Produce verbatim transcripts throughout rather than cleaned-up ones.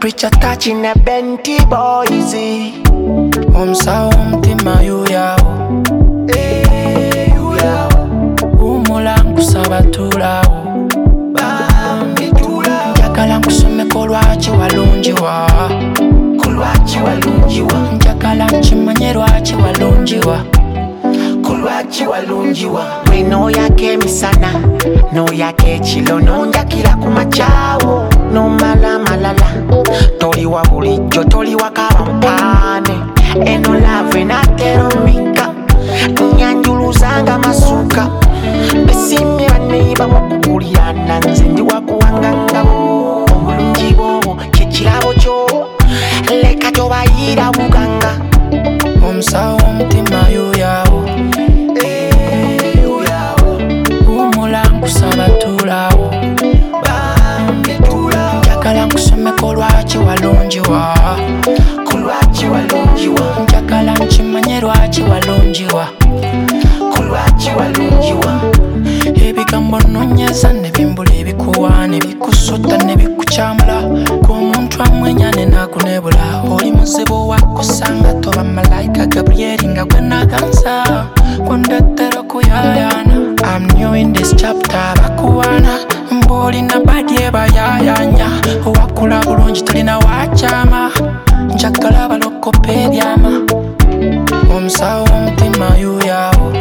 preacher touching a Benty boys. Omsa omtima yuyawo, eh yuyawo. Umulangu sabatulawo, bambi tulawo. Njagala nkusome kolwaki walungiwa, kolwaki walungiwa. Njagala nkimanye lwaki walungiwa, kolwaki walungiwa. Wino yake misana, no yake chilo, no njakira kumachawo, no mala malala. Toli wa bulijjo, toli wa kabampane, eno lave natero mika, nyanjuluzanga masuka. Besimi baneiba mukukuliana, nze ndi wakuwangangabo. Obulungi bwo kyekirabo kyo, leka tobayira buganga. Omusawo omutima yuyawo, eh yuyawo. Umulangu sabatulawo, bambi tulawo. Njagala nkusome kolwaki walungiwa, kolwaki walungiwa. Njagala nkimanye lwaki walungiwa, kolwaki walungiwa. Ebigambo nonyeza nebimbula ebikuwa nebikusota nebikukyamula. K'omuntu amwenya nenakunebula, oli muzibu wakusanga toba malayika Gabriel nga gwe naganza. Kundetera okuyayana, I'm new in this chapter bakuwana. Mbolina badye bayayanya, owakula bulungi talina wakyama. Njagala balokopa ebyama. Omusawo omutima yuyawo,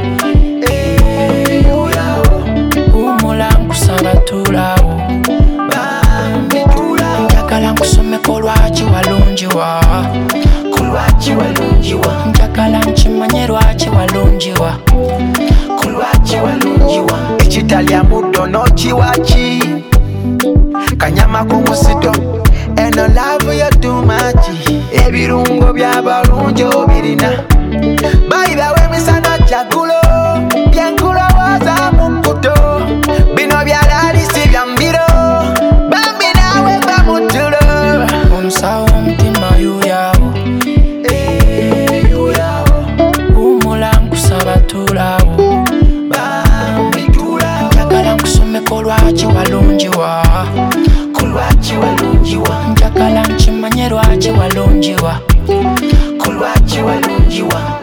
eh yuyawo. Umulangu sabatulawo, bambi tulawo. Njagala nkusome kolwaki walungiwa, kolwaki walungiwa. Njagala nkimanye lwaki walungiwa, kolwaki walungiwa. Ekitalya muddo n'okiwaki, kanyama k'omusido, eno love you too much. Ebirungo by'abalungi obirina, bayibawo emisana kyagulo, byenkulowooza mu kkuto. Bino byalalisi bya mbiro, bambi naawe mba mu tulo. Omusawo omutima yuyawo, eh yuyawo. Umulangu sabatulawo, bambi tulawo. Njagala nkusome kolwaki walungiwa, kolwaki walungiwa. Njagala nkimanye lwaki walungiwa, kolwaki walungiwa.